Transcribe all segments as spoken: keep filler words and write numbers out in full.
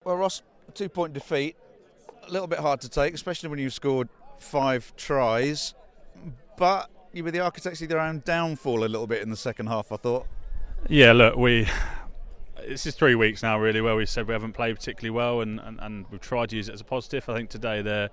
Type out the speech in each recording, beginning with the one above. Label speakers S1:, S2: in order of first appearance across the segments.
S1: Well, Ross, a two-point defeat, a little bit hard to take, especially when you've scored five tries. But you were the architects of your own downfall a little bit in the second half, I thought.
S2: Yeah, look, we this is three weeks now, really, where we said we haven't played particularly well, and, and, and we've tried to use it as a positive. I think today they're,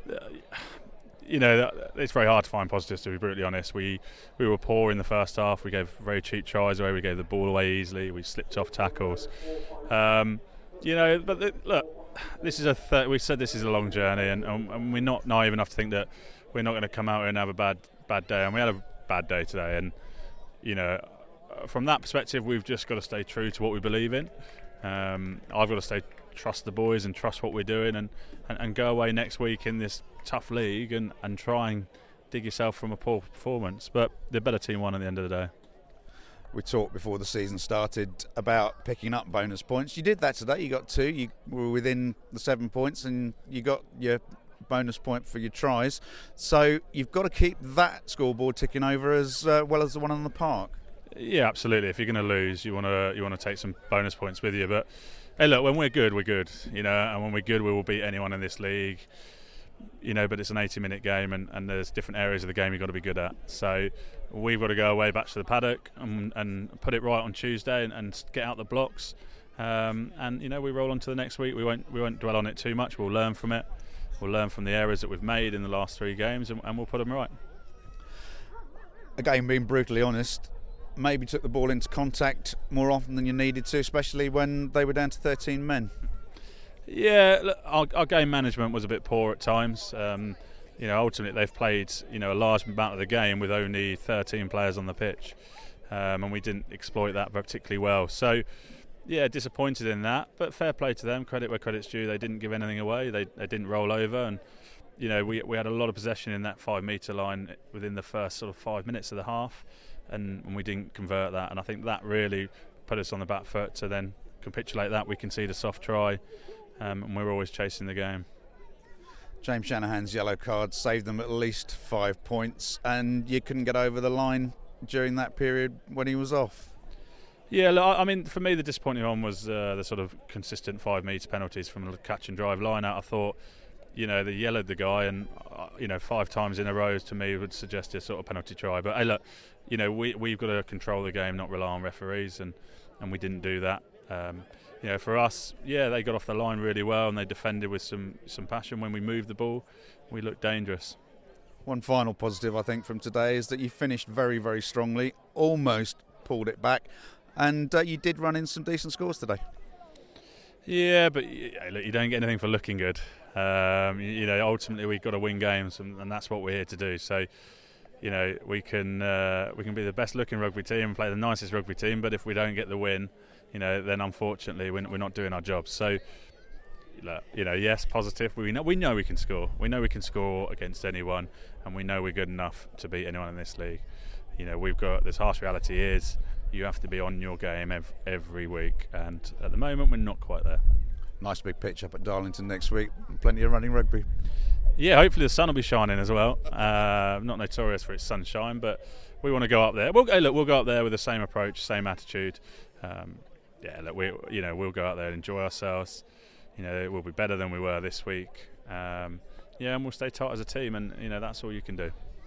S2: you know, it's very hard to find positives, to be brutally honest. We we were poor in the first half. We gave very cheap tries away. We gave the ball away easily. We slipped off tackles. Um, you know, but the, look, this is a th- we said this is a long journey, and, and, and we're not naive enough to think that we're not going to come out here and have a bad bad day. And we had a bad day today, and you know, from that perspective, we've just got to stay true to what we believe in. Um, I've got to stay trust the boys and trust what we're doing, and, and, and go away next week in this tough league and, and try and dig yourself from a poor performance. But the better team won at the end of the day.
S1: We talked before the season started about picking up bonus points. You did that today. You got two. You were within the seven points, and you got your bonus point for your tries. So you've got to keep that scoreboard ticking over as uh, well as the one on the park.
S2: Yeah, absolutely. If you're going to lose, you want to you want to take some bonus points with you. But hey, look, when we're good, we're good. You know, and when we're good, we will beat anyone in this league. You know, but it's an eighty-minute game, and, and there's different areas of the game you've got to be good at. So we've got to go away back to the paddock and, and put it right on Tuesday, and, and get out the blocks. Um, and you know, we roll on to the next week. We won't we won't dwell on it too much. We'll learn from it. We'll learn from the errors that we've made in the last three games, and, and we'll put them right.
S1: Again, being brutally honest, maybe took the ball into contact more often than you needed to, especially when they were down to thirteen men.
S2: Yeah, look, our, our game management was a bit poor at times. Um, you know, ultimately they've played you know a large amount of the game with only thirteen players on the pitch, um, and we didn't exploit that particularly well. So, yeah, disappointed in that. But fair play to them. Credit where credit's due. They didn't give anything away. They they didn't roll over, and you know we we had a lot of possession in that five metre line within the first sort of five minutes of the half, and, and we didn't convert that. And I think that really put us on the back foot to then capitulate that. We concede a soft try. Um, and we're always chasing the game.
S1: James Shanahan's yellow card saved them at least five points, and you couldn't get over the line during that period when he was off.
S2: Yeah, look, I mean, for me, the disappointing one was uh, the sort of consistent five metre penalties from the catch and drive line out. I thought, you know, they yellowed the guy, and uh, you know, five times in a row to me would suggest a sort of penalty try. But hey, look, you know, we we've got to control the game, not rely on referees, and, and we didn't do that. Um, You know, for us, yeah, they got off the line really well, and they defended with some, some passion. When we moved the ball, we looked dangerous.
S1: One final positive, I think, from today is that you finished very, very strongly, almost pulled it back, and uh, you did run in some decent scores today.
S2: Yeah, but yeah, look, you don't get anything for looking good. Um, you, you know, ultimately we've got to win games, and, and that's what we're here to do. So, you know, we can uh, we can be the best looking rugby team and play the nicest rugby team, but if we don't get the win, you know, then unfortunately we're, we're not doing our job. So, you know, yes, positive. We know we know we can score. We know we can score against anyone, and we know we're good enough to beat anyone in this league. You know, we've got this harsh reality is you have to be on your game ev- every week, and at the moment we're not quite there.
S1: Nice big pitch up at Darlington next week. Plenty of running rugby.
S2: Yeah, hopefully the sun will be shining as well. Uh, not notorious for its sunshine, but we want to go up there. We'll, hey, look, we'll go up there with the same approach, same attitude. Um, yeah, look, we, you know, we'll go out there and enjoy ourselves. You know, we'll be better than we were this week. Um, yeah, and we'll stay tight as a team, and you know, that's all you can do.